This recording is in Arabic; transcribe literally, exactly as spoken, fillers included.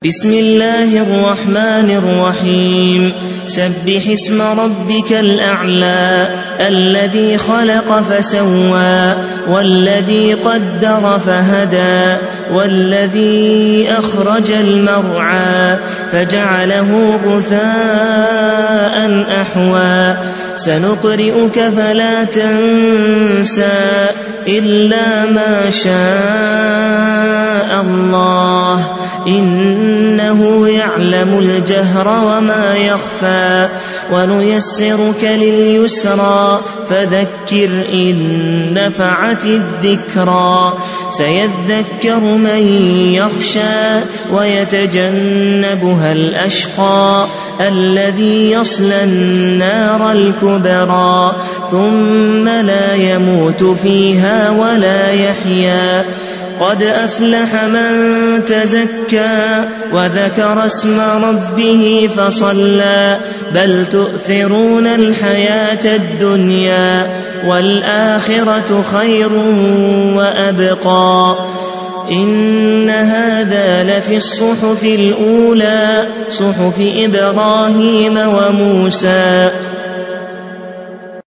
بسم الله الرحمن الرحيم سبح اسم ربك الأعلى الذي خلق فسوى والذي قدر فهدى والذي أخرج المرعى فجعله غثاء أحوى سنقرئك فلا تنسى إلا ما شاء الله إنه يعلم الجهر وما يخفى ونيسرك لليسرى فذكر إن نفعت الذكرى سيذكر من يخشى ويتجنبها الأشقى الذي يصلى النار الكبرى ثم لا يموت فيها ولا يحيا قد أفلح من تزكى وذكر اسم ربه فصلى بل تؤثرون الحياة الدنيا والآخرة خير وأبقى إن هذا لفي الصحف الأولى صحف إبراهيم وموسى